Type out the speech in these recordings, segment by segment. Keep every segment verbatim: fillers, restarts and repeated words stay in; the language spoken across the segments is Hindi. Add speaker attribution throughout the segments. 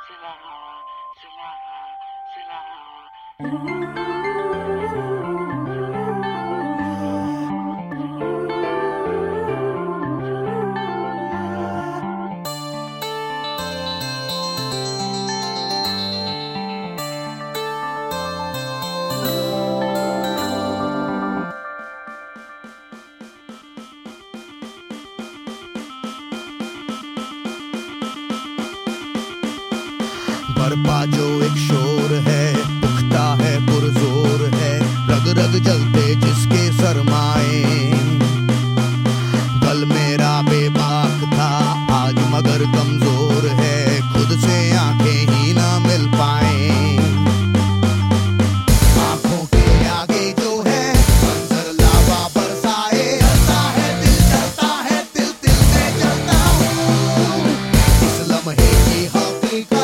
Speaker 1: Silaha, Silaha, Silaha.
Speaker 2: बरपा जो एक शोर है, पुख्ता है पुरजोर है, रग रग जलते जिसके सरमाए। कल मेरा बेबाक था आज मगर कमजोर है, खुद से आंखें ही ना मिल पाए। आंखों के आगे जो है मंजर लावा बरसाए, जलता है दिल जलता है दिल दिल में जलता हूँ। इस लम्हे की हकीकत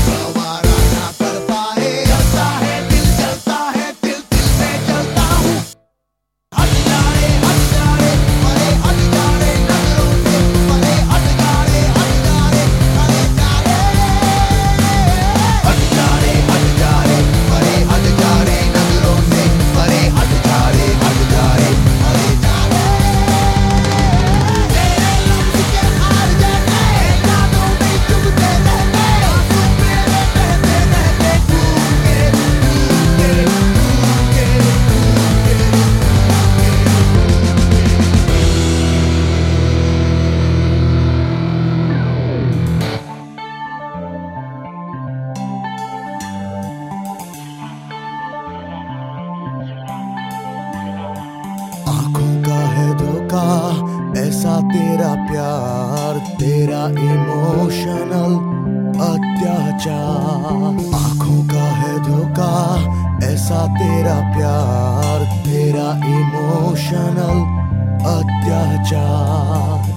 Speaker 2: आंखों का है धोखा ऐसा तेरा प्यार, तेरा इमोशनल अत्याचार। आंखों का है धोखा ऐसा तेरा प्यार, तेरा इमोशनल अत्याचार।